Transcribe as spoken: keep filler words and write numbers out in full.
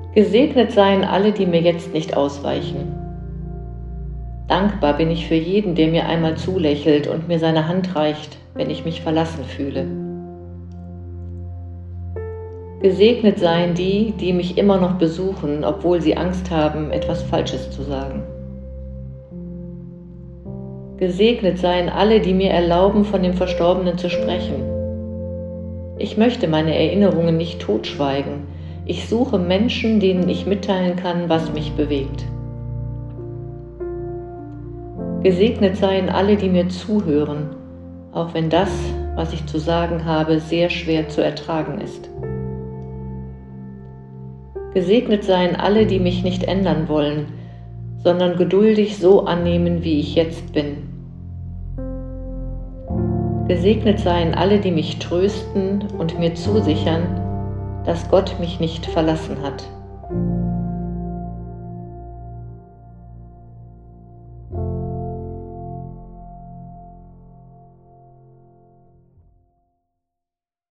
Gesegnet seien alle, die mir jetzt nicht ausweichen. Dankbar bin ich für jeden, der mir einmal zulächelt und mir seine Hand reicht, wenn ich mich verlassen fühle. Gesegnet seien die, die mich immer noch besuchen, obwohl sie Angst haben, etwas Falsches zu sagen. Gesegnet seien alle, die mir erlauben, von dem Verstorbenen zu sprechen. Ich möchte meine Erinnerungen nicht totschweigen. Ich suche Menschen, denen ich mitteilen kann, was mich bewegt. Gesegnet seien alle, die mir zuhören, auch wenn das, was ich zu sagen habe, sehr schwer zu ertragen ist. Gesegnet seien alle, die mich nicht ändern wollen, sondern geduldig so annehmen, wie ich jetzt bin. Gesegnet seien alle, die mich trösten und mir zusichern, dass Gott mich nicht verlassen hat.